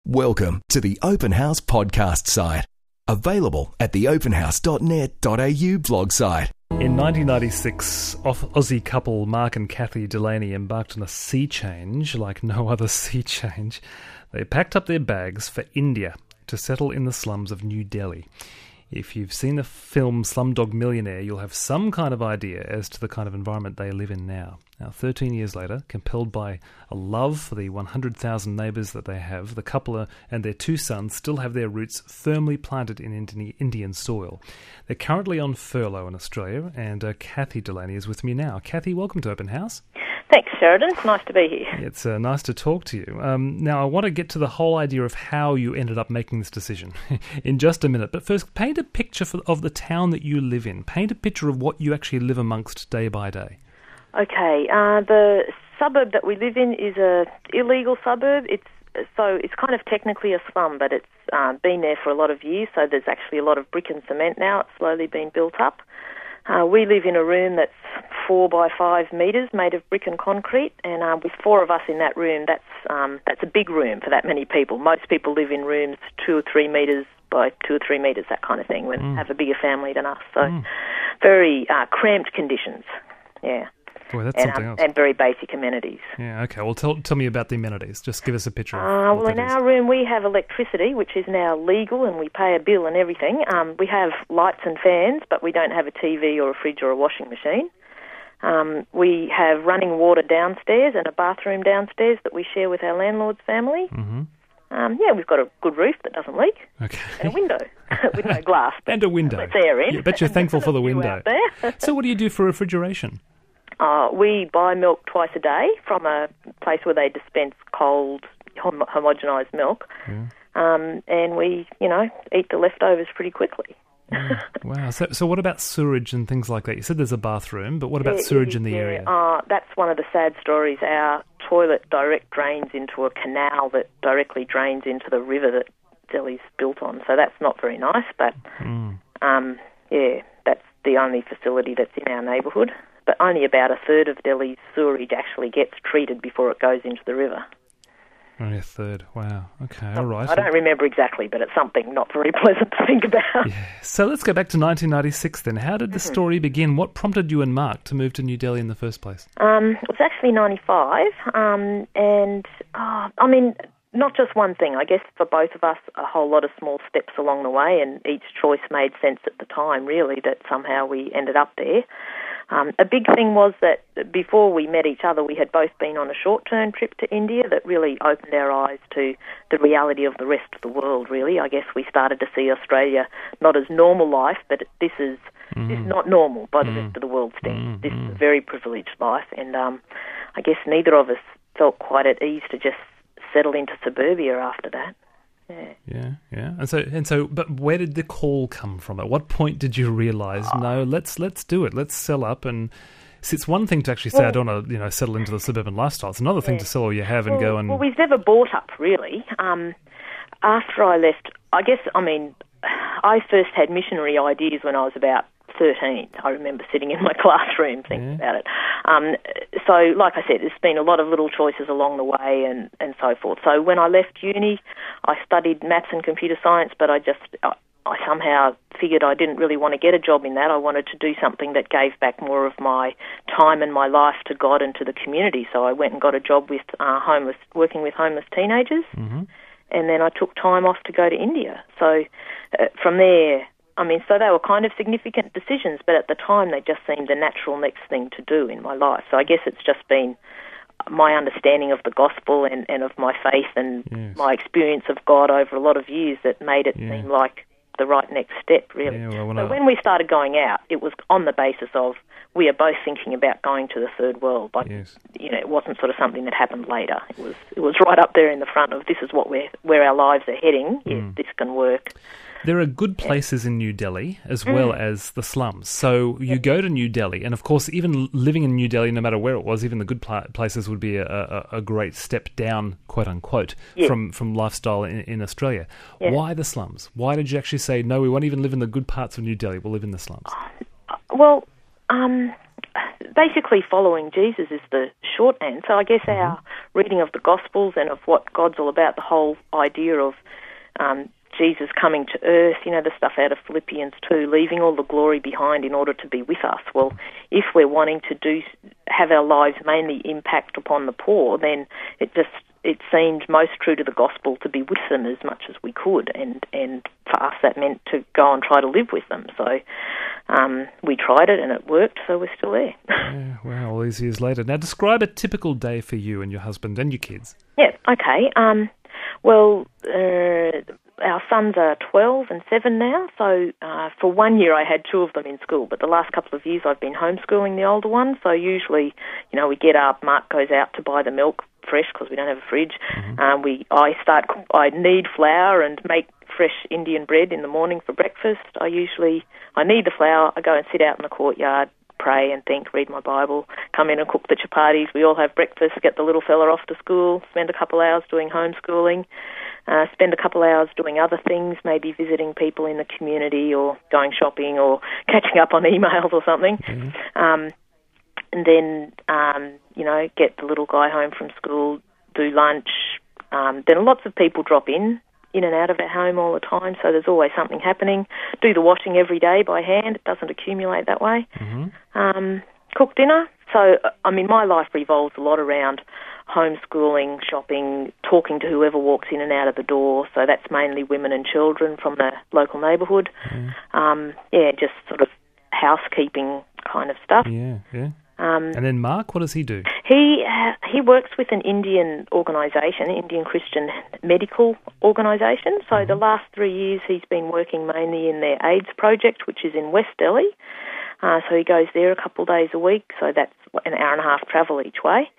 Welcome to the Open House podcast site. Available at theopenhouse.net.au blog site. In 1996, Aussie couple Mark and Kathy Delaney embarked on a sea change like no other sea change. They packed up their bags for India to settle in the slums of New Delhi. If you've seen the film Slumdog Millionaire, you'll have some kind of idea as to the kind of environment they live in now. Now, 13 years later, compelled by a love for the 100,000 neighbours that they have, the couple and their two sons still have their roots firmly planted in Indian soil. They're currently on furlough in Australia, and Kathy Delaney is with me now. Kathy, welcome to Open House. Thanks, Sheridan. It's nice to be here. It's nice to talk to you. Now, I want to get to the whole idea of how you ended up making this decision in just a minute. But first, paint a picture of the town that you live in. Paint a picture of what you actually live amongst day by day. Okay. The suburb that we live in is a illegal suburb. It's kind of technically a slum, but it's been there for a lot of years. So there's actually a lot of brick and cement now. It's slowly been built up. We live in a room that's 4 by 5 metres, made of brick and concrete, and with 4 of us in that room, that's a big room for that many people. Most people live in rooms 2 or 3 metres by 2 or 3 metres, that kind of thing, when have a bigger family than us. So very cramped conditions, yeah. Boy, that's something else. And very basic amenities. Yeah, okay. Well, tell me about the amenities. Just give us a picture of well, in our room we have electricity, which is now legal, and we pay a bill and everything. We have lights and fans, but we don't have a TV or a fridge or a washing machine. We have running water downstairs and a bathroom downstairs that we share with our landlord's family. Mm-hmm. We've got a good roof that doesn't leak. Okay. And a window with no glass. And a window. Let's air in. Yeah, bet you're thankful for the window. So what do you do for refrigeration? We buy milk twice a day from a place where they dispense cold, homogenised milk, and we, eat the leftovers pretty quickly. Wow. So what about sewerage and things like that? You said there's a bathroom, but what about sewerage in the area? That's one of the sad stories. Our toilet direct drains into a canal that directly drains into the river that Delhi's built on, so that's not very nice, but that's the only facility that's in our neighbourhood. But only about a third of Delhi's sewerage actually gets treated before it goes into the river. Only a third. Wow. Okay, all right. I don't remember exactly, but it's something not very pleasant to think about. Yeah. So let's go back to 1996 then. How did the story begin? What prompted you and Mark to move to New Delhi in the first place? It was actually 95, not just one thing. I guess for both of us, a whole lot of small steps along the way, and each choice made sense at the time, really, that somehow we ended up there. A big thing was that before we met each other, we had both been on a short-term trip to India that really opened our eyes to the reality of the rest of the world, really. I guess we started to see Australia not as normal life, but this is not normal by the rest of the world's standards. This is a very privileged life, and I guess neither of us felt quite at ease to just settle into suburbia after that. Yeah. And so, but where did the call come from? At what point did you realise, no, let's do it. Let's sell up. And it's one thing to actually say, I don't want to, settle into the suburban lifestyle. It's another thing to sell all you have and go and. Well, we've never bought up really. After I left, I first had missionary ideas when I was about 13. I remember sitting in my classroom thinking about it. So, like I said, there's been a lot of little choices along the way and so forth. So when I left uni, I studied maths and computer science, but I somehow figured I didn't really want to get a job in that. I wanted to do something that gave back more of my time and my life to God and to the community. So I went and got a job with working with homeless teenagers, and then I took time off to go to India. So from there, so they were kind of significant decisions, but at the time they just seemed the natural next thing to do in my life. So I guess it's just been my understanding of the gospel and of my faith and my experience of God over a lot of years that made it seem like the right next step, really. Yeah, when we started going out, it was on the basis of we are both thinking about going to the third world. But, it wasn't sort of something that happened later. It was right up there in the front of this is where our lives are heading. Yes, this can work. There are good places in New Delhi as well as the slums. So you go to New Delhi, and of course, even living in New Delhi, no matter where it was, even the good places would be a great step down, quote unquote, from lifestyle in Australia. Yeah. Why the slums? Why did you actually say, no, we won't even live in the good parts of New Delhi, we'll live in the slums? Well, basically following Jesus is the short answer. I guess our reading of the Gospels and of what God's all about, the whole idea of Jesus coming to earth, the stuff out of Philippians 2, leaving all the glory behind in order to be with us. Well, if we're wanting to have our lives mainly impact upon the poor, then it seemed most true to the gospel to be with them as much as we could, and for us that meant to go and try to live with them. So we tried it and it worked, so we're still there. Yeah, wow, all these years later. Now describe a typical day for you and your husband and your kids. Yeah, okay. Our sons are 12 and 7 now, so for 1 year I had 2 of them in school, but the last couple of years I've been homeschooling the older one, so usually, we get up, Mark goes out to buy the milk fresh because we don't have a fridge. I knead flour and make fresh Indian bread in the morning for breakfast. I knead the flour, I go and sit out in the courtyard, pray and think, read my Bible, come in and cook the chapatis. We all have breakfast, get the little fella off to school, spend a couple hours doing homeschooling, spend a couple hours doing other things, maybe visiting people in the community or going shopping or catching up on emails or something. And then, get the little guy home from school, do lunch. Then lots of people drop in and out of our home all the time, so there's always something happening. Do the washing every day by hand. It doesn't accumulate that way. Cook dinner. So, my life revolves a lot around homeschooling, shopping, talking to whoever walks in and out of the door. So that's mainly women and children from the local neighbourhood. Just sort of housekeeping kind of stuff. And then Mark, what does he do? He works with an Indian organisation, Indian Christian medical organisation. So the last 3 years he's been working mainly in their AIDS project, which is in West Delhi. So he goes there a couple of days a week, so that's an hour and a half travel each way.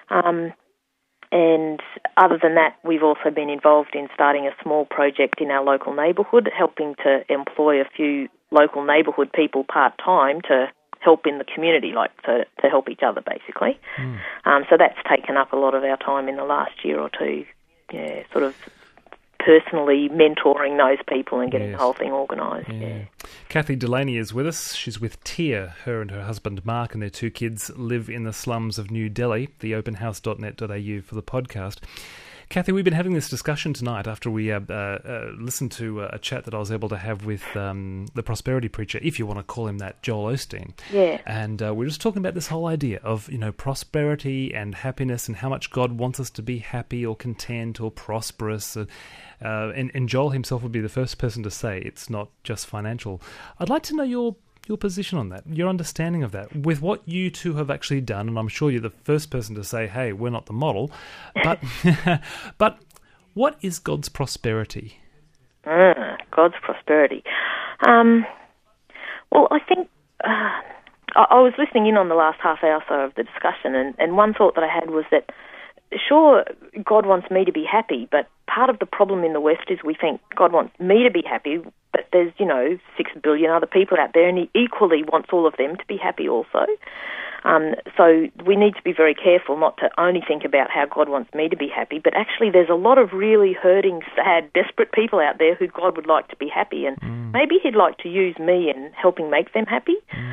And other than that, we've also been involved in starting a small project in our local neighbourhood, helping to employ a few local neighbourhood people part-time to help in the community, to help each other, basically. So that's taken up a lot of our time in the last year or two, sort of personally mentoring those people and getting the whole thing organised. Kathy Delaney is with us. She's with Tia. Her and her husband Mark and their 2 kids live in the slums of New Delhi, theopenhouse.net.au for the podcast. Kathy, we've been having this discussion tonight after we listened to a chat that I was able to have with the prosperity preacher, if you want to call him that, Joel Osteen. Yeah. And we're just talking about this whole idea of, prosperity and happiness and how much God wants us to be happy or content or prosperous. And Joel himself would be the first person to say it's not just financial. I'd like to know your position on that, your understanding of that, with what you two have actually done, and I'm sure you're the first person to say, hey, we're not the model, but but what is God's prosperity? God's prosperity. Well, I think I was listening in on the last half hour or so of the discussion, and one thought that I had was that, sure, God wants me to be happy, but part of the problem in the West is we think God wants me to be happy, but there's, 6 billion other people out there, and he equally wants all of them to be happy also. So we need to be very careful not to only think about how God wants me to be happy, but actually there's a lot of really hurting, sad, desperate people out there who God would like to be happy, and maybe he'd like to use me in helping make them happy.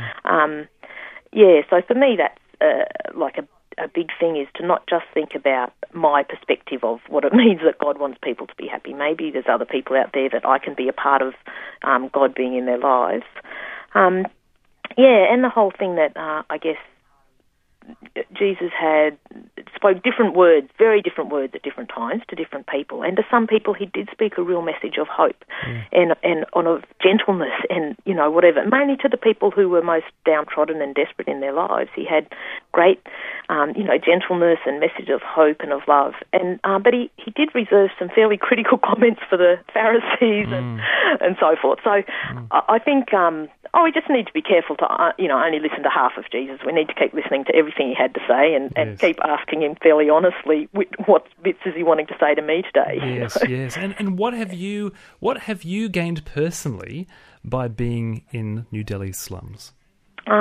So for me that's a big thing is to not just think about my perspective of what it means that God wants people to be happy. Maybe there's other people out there that I can be a part of God being in their lives. And the whole thing that I guess Jesus spoke different words, very different words at different times to different people. And to some people he did speak a real message of hope and of gentleness and, whatever. Mainly to the people who were most downtrodden and desperate in their lives. He had great, gentleness and message of hope and of love. And but he did reserve some fairly critical comments for the Pharisees and so forth. So I think we just need to be careful to, only listen to half of Jesus. We need to keep listening to everything he had to say and keep asking him fairly honestly, what bits is he wanting to say to me today? Yes. And what have you gained personally by being in New Delhi's slums?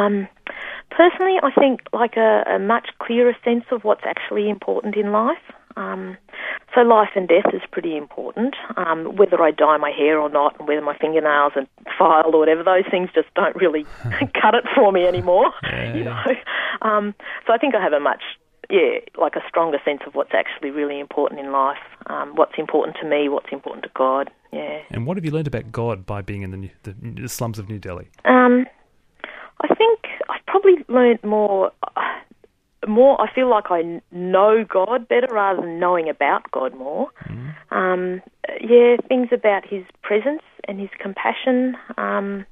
Personally, I think a much clearer sense of what's actually important in life. So life and death is pretty important. Whether I dye my hair or not, and whether my fingernails are filed or whatever, those things just don't really cut it for me anymore. You know. So I think I have a stronger sense of what's actually really important in life, what's important to me, what's important to God. Yeah. And what have you learned about God by being in the slums of New Delhi? I think I've probably learned more. I feel like I know God better rather than knowing about God more. Things about His presence and His compassion. I mean,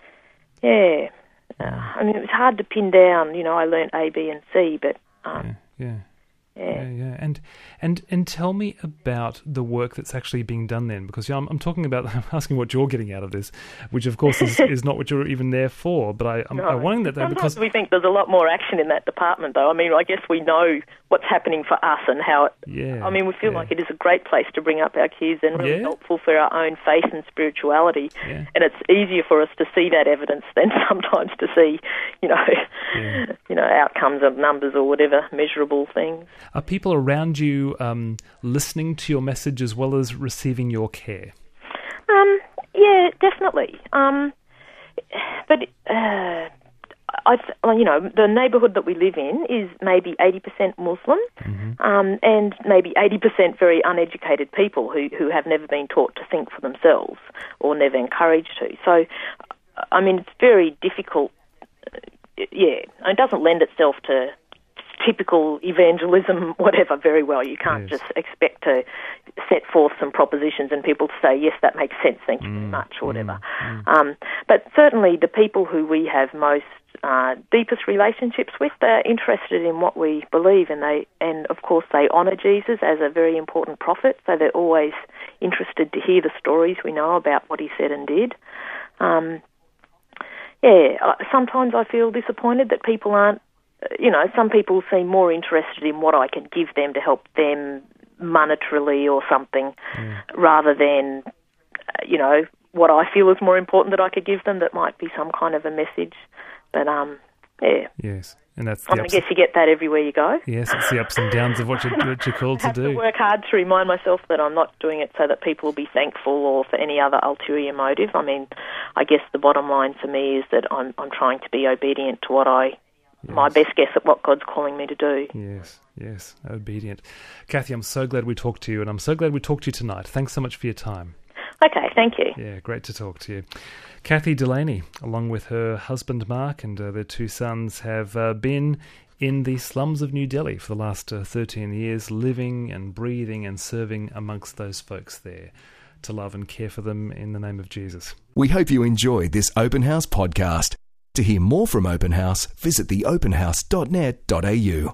it was hard to pin down. You know, I learnt A, B, and C, but And tell me about the work that's actually being done then, because I'm asking what you're getting out of this, which of course is not what you're even there for. But I'm wanting that though, because we think there's a lot more action in that department, though. I mean, I guess we know what's happening for us and how it. Yeah. I mean, we feel like it is a great place to bring up our kids and really helpful for our own faith and spirituality. Yeah. And it's easier for us to see that evidence than sometimes to see, outcomes of numbers or whatever measurable things. Are people around you listening to your message as well as receiving your care? Yeah, definitely. The neighbourhood that we live in is maybe 80% Muslim, and maybe 80% very uneducated people who have never been taught to think for themselves or never encouraged to. So, I mean, it's very difficult. It doesn't lend itself to typical evangelism, whatever, very well. You can't just expect to set forth some propositions and people to say, yes, that makes sense, thank you very much, or whatever. But certainly the people who we have most deepest relationships with, they're interested in what we believe, and of course they honour Jesus as a very important prophet, so they're always interested to hear the stories we know about what he said and did. Sometimes I feel disappointed that people aren't, some people seem more interested in what I can give them to help them monetarily or something, rather than, what I feel is more important that I could give them that might be some kind of a message. But, Yes, and that's I guess you get that everywhere you go. Yes, it's the ups and downs of what you're called to do. I have to work hard to remind myself that I'm not doing it so that people will be thankful or for any other ulterior motive. I mean, I guess the bottom line for me is that I'm trying to be obedient to my best guess at what God's calling me to do. Yes, obedient. Kathy, I'm so glad we talked to you, and I'm so glad we talked to you tonight. Thanks so much for your time. Okay, thank you. Yeah, great to talk to you. Kathy Delaney, along with her husband Mark and their two sons, have been in the slums of New Delhi for the last 13 years, living and breathing and serving amongst those folks there to love and care for them in the name of Jesus. We hope you enjoyed this Open House podcast. To hear more from Open House, visit theopenhouse.net.au.